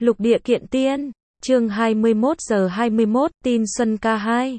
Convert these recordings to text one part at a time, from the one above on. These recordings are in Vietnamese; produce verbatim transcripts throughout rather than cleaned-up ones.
Lục địa kiện tiên, chương hai mươi mốt giờ hai mươi mốt, tin Xuân ca hai.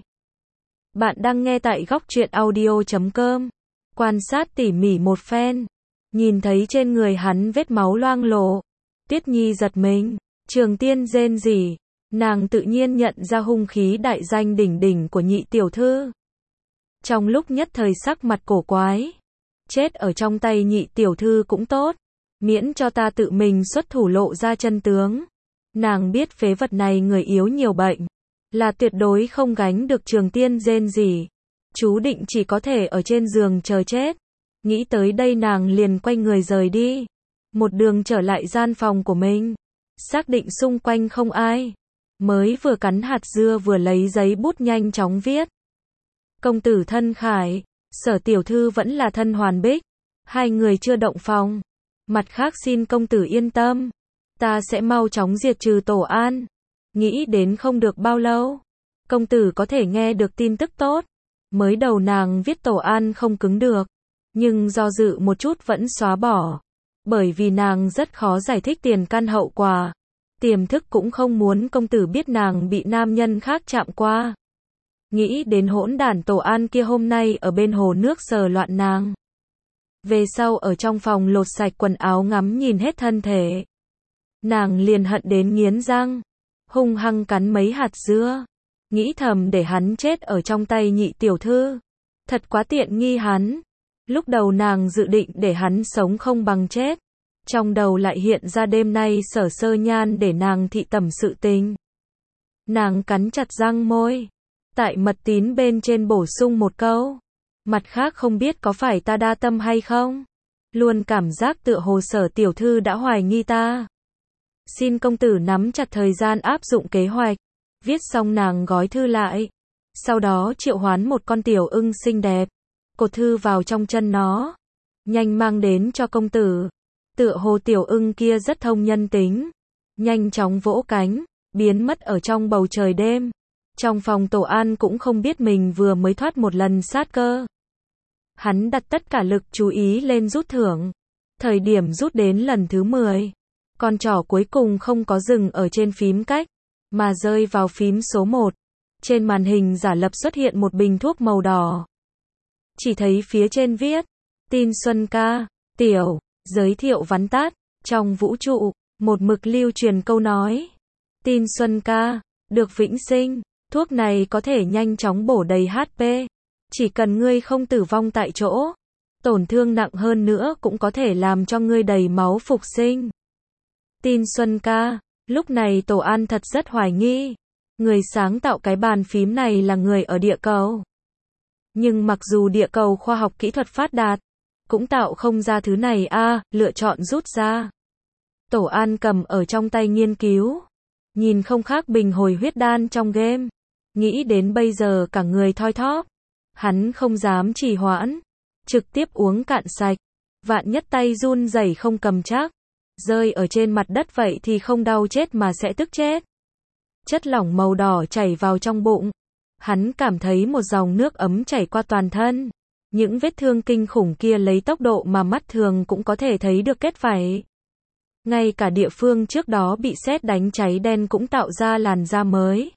Bạn đang nghe tại góc truyện audio chấm com. Quan sát tỉ mỉ một phen, nhìn thấy trên người hắn vết máu loang lổ. Tuyết Nhi giật mình, Trường Tiên rên rỉ, nàng tự nhiên nhận ra hung khí đại danh đỉnh đỉnh của nhị tiểu thư. Trong lúc nhất thời sắc mặt cổ quái, chết ở trong tay nhị tiểu thư cũng tốt, miễn cho ta tự mình xuất thủ lộ ra chân tướng. Nàng biết phế vật này người yếu nhiều bệnh, là tuyệt đối không gánh được Trường Tiên rên rỉ, chú định chỉ có thể ở trên giường chờ chết. Nghĩ tới đây nàng liền quay người rời đi, một đường trở lại gian phòng của mình, xác định xung quanh không ai, mới vừa cắn hạt dưa vừa lấy giấy bút nhanh chóng viết. Công tử thân khải, Sở tiểu thư vẫn là thân hoàn bích, hai người chưa động phòng. Mặt khác xin công tử yên tâm, ta sẽ mau chóng diệt trừ Tổ An. Nghĩ đến không được bao lâu, công tử có thể nghe được tin tức tốt. Mới đầu nàng viết Tổ An không cứng được, nhưng do dự một chút vẫn xóa bỏ, bởi vì nàng rất khó giải thích tiền căn hậu quả. Tiềm thức cũng không muốn công tử biết nàng bị nam nhân khác chạm qua. Nghĩ đến hỗn đản Tổ An kia hôm nay ở bên hồ nước sờ loạn nàng. Về sau ở trong phòng lột sạch quần áo ngắm nhìn hết thân thể, nàng liền hận đến nghiến răng, hung hăng cắn mấy hạt dưa, nghĩ thầm để hắn chết ở trong tay nhị tiểu thư, thật quá tiện nghi hắn. Lúc đầu nàng dự định để hắn sống không bằng chết, trong đầu lại hiện ra đêm nay Sở Sơ Nhan để nàng thị tẩm sự tình. Nàng cắn chặt răng môi, tại mật tín bên trên bổ sung một câu, mặt khác không biết có phải ta đa tâm hay không, luôn cảm giác tựa hồ Sở tiểu thư đã hoài nghi ta. Xin công tử nắm chặt thời gian áp dụng kế hoạch. Viết xong nàng gói thư lại, sau đó triệu hoán một con tiểu ưng xinh đẹp, cột thư vào trong chân nó, nhanh mang đến cho công tử. Tựa hồ tiểu ưng kia rất thông nhân tính, nhanh chóng vỗ cánh, biến mất ở trong bầu trời đêm. Trong phòng Tổ An cũng không biết mình vừa mới thoát một lần sát cơ. Hắn đặt tất cả lực chú ý lên rút thưởng. Thời điểm rút đến lần thứ mười, con trỏ cuối cùng không có dừng ở trên phím cách, mà rơi vào phím số một. Trên màn hình giả lập xuất hiện một bình thuốc màu đỏ. Chỉ thấy phía trên viết, tin Xuân ca, tiểu, giới thiệu vắn tắt. Trong vũ trụ, một mực lưu truyền câu nói, tin Xuân ca, được vĩnh sinh. Thuốc này có thể nhanh chóng bổ đầy hát pê, chỉ cần ngươi không tử vong tại chỗ, tổn thương nặng hơn nữa cũng có thể làm cho ngươi đầy máu phục sinh. Tin Xuân ca, lúc này Tổ An thật rất hoài nghi, người sáng tạo cái bàn phím này là người ở địa cầu. Nhưng mặc dù địa cầu khoa học kỹ thuật phát đạt, cũng tạo không ra thứ này a, à, lựa chọn rút ra. Tổ An cầm ở trong tay nghiên cứu, nhìn không khác bình hồi huyết đan trong game. Nghĩ đến bây giờ cả người thoi thóp, hắn không dám trì hoãn, trực tiếp uống cạn sạch. Vạn nhất tay run rẩy không cầm chắc, rơi ở trên mặt đất vậy thì không đau chết mà sẽ tức chết. Chất lỏng màu đỏ chảy vào trong bụng, hắn cảm thấy một dòng nước ấm chảy qua toàn thân. Những vết thương kinh khủng kia lấy tốc độ mà mắt thường cũng có thể thấy được kết vảy. Ngay cả địa phương trước đó bị sét đánh cháy đen cũng tạo ra làn da mới.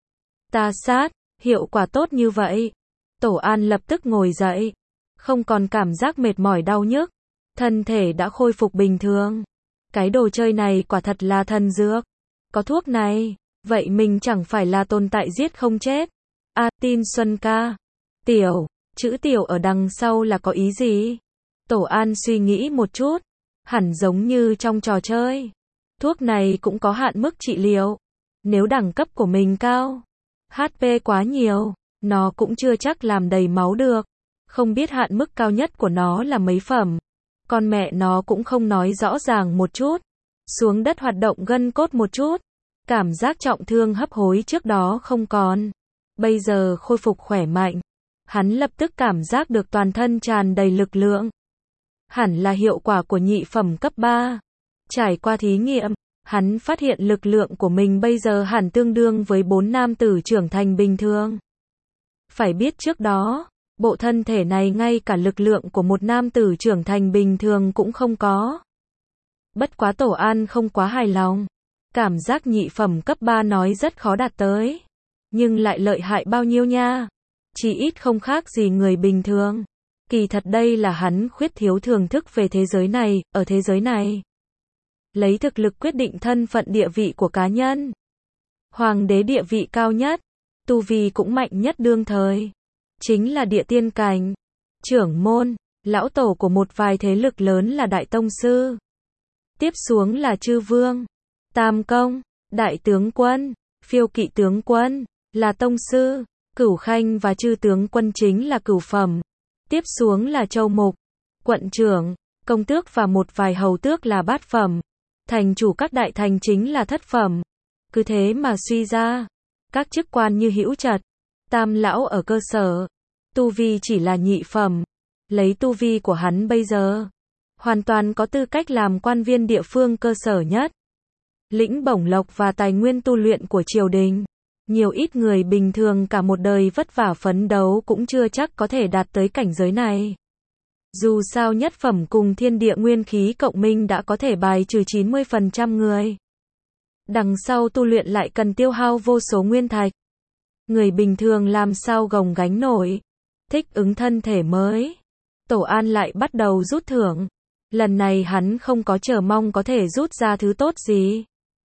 Ta sát, hiệu quả tốt như vậy. Tổ An lập tức ngồi dậy, không còn cảm giác mệt mỏi đau nhức, thân thể đã khôi phục bình thường. Cái đồ chơi này quả thật là thần dược. Có thuốc này, vậy mình chẳng phải là tồn tại giết không chết. A, à, tin Xuân ca, tiểu, chữ tiểu ở đằng sau là có ý gì? Tổ An suy nghĩ một chút, hẳn giống như trong trò chơi. Thuốc này cũng có hạn mức trị liệu. Nếu đẳng cấp của mình cao, hát pê quá nhiều, nó cũng chưa chắc làm đầy máu được. Không biết hạn mức cao nhất của nó là mấy phẩm. Con mẹ nó cũng không nói rõ ràng một chút. Xuống đất hoạt động gân cốt một chút. Cảm giác trọng thương hấp hối trước đó không còn. Bây giờ khôi phục khỏe mạnh. Hắn lập tức cảm giác được toàn thân tràn đầy lực lượng. Hẳn là hiệu quả của nhị phẩm cấp ba. Trải qua thí nghiệm, hắn phát hiện lực lượng của mình bây giờ hẳn tương đương với bốn nam tử trưởng thành bình thường. Phải biết trước đó, bộ thân thể này ngay cả lực lượng của một nam tử trưởng thành bình thường cũng không có. Bất quá Tổ An không quá hài lòng. Cảm giác nhị phẩm cấp ba nói rất khó đạt tới. Nhưng lại lợi hại bao nhiêu nha. Chỉ ít không khác gì người bình thường. Kỳ thật đây là hắn khuyết thiếu thưởng thức về thế giới này, ở thế giới này. Lấy thực lực quyết định thân phận địa vị của cá nhân. Hoàng đế địa vị cao nhất, tu vi cũng mạnh nhất đương thời. Chính là địa tiên cảnh, trưởng môn, lão tổ của một vài thế lực lớn là đại tông sư. Tiếp xuống là chư vương, tam công, đại tướng quân, phiêu kỵ tướng quân, là tông sư, cửu khanh và chư tướng quân chính là cửu phẩm. Tiếp xuống là châu mục, quận trưởng, công tước và một vài hầu tước là bát phẩm. Thành chủ các đại thành chính là thất phẩm. Cứ thế mà suy ra, các chức quan như hữu trật, tam lão ở cơ sở, tu vi chỉ là nhị phẩm. Lấy tu vi của hắn bây giờ, hoàn toàn có tư cách làm quan viên địa phương cơ sở nhất. Lĩnh bổng lộc và tài nguyên tu luyện của triều đình. Nhiều ít người bình thường cả một đời vất vả phấn đấu cũng chưa chắc có thể đạt tới cảnh giới này. Dù sao nhất phẩm cùng thiên địa nguyên khí cộng minh đã có thể bài trừ chín mươi phần trăm người. Đằng sau tu luyện lại cần tiêu hao vô số nguyên thạch. Người bình thường làm sao gồng gánh nổi. Thích ứng thân thể mới. Tổ An lại bắt đầu rút thưởng. Lần này hắn không có chờ mong có thể rút ra thứ tốt gì.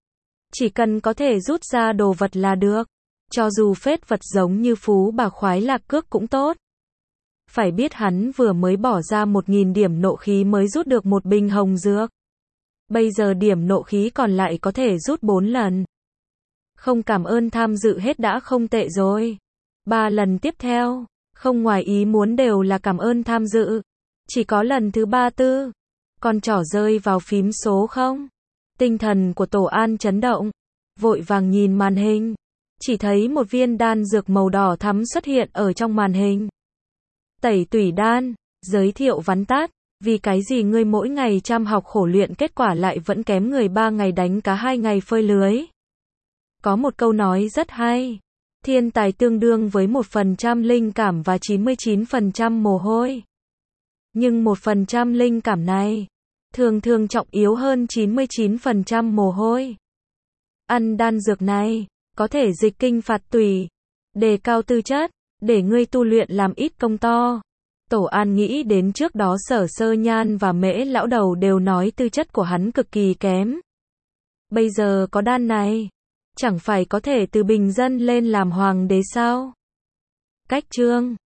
Chỉ cần có thể rút ra đồ vật là được. Cho dù phết vật giống như phú bà khoái lạc cước cũng tốt. Phải biết hắn vừa mới bỏ ra một nghìn điểm nộ khí mới rút được một bình hồng dược. Bây giờ điểm nộ khí còn lại có thể rút bốn lần. Không cảm ơn tham dự hết đã không tệ rồi. Ba lần tiếp theo, không ngoài ý muốn đều là cảm ơn tham dự. Chỉ có lần thứ ba tư, con trỏ rơi vào phím số không. Tinh thần của Tổ An chấn động, vội vàng nhìn màn hình. Chỉ thấy một viên đan dược màu đỏ thắm xuất hiện ở trong màn hình. Tẩy tủy đan, giới thiệu vắn tắt, vì cái gì ngươi mỗi ngày chăm học khổ luyện kết quả lại vẫn kém người ba ngày đánh cá hai ngày phơi lưới. Có một câu nói rất hay, thiên tài tương đương với một phần trăm linh cảm và chín mươi chín phần trăm mồ hôi. Nhưng một phần trăm linh cảm này, thường thường trọng yếu hơn chín mươi chín phần trăm mồ hôi. Ăn đan dược này, có thể dịch kinh phạt tủy, đề cao tư chất, để ngươi tu luyện làm ít công to. Tổ An nghĩ đến trước đó Sở Sơ Nhan và Mễ lão đầu đều nói tư chất của hắn cực kỳ kém. Bây giờ có đan này, chẳng phải có thể từ bình dân lên làm hoàng đế sao? Cách chương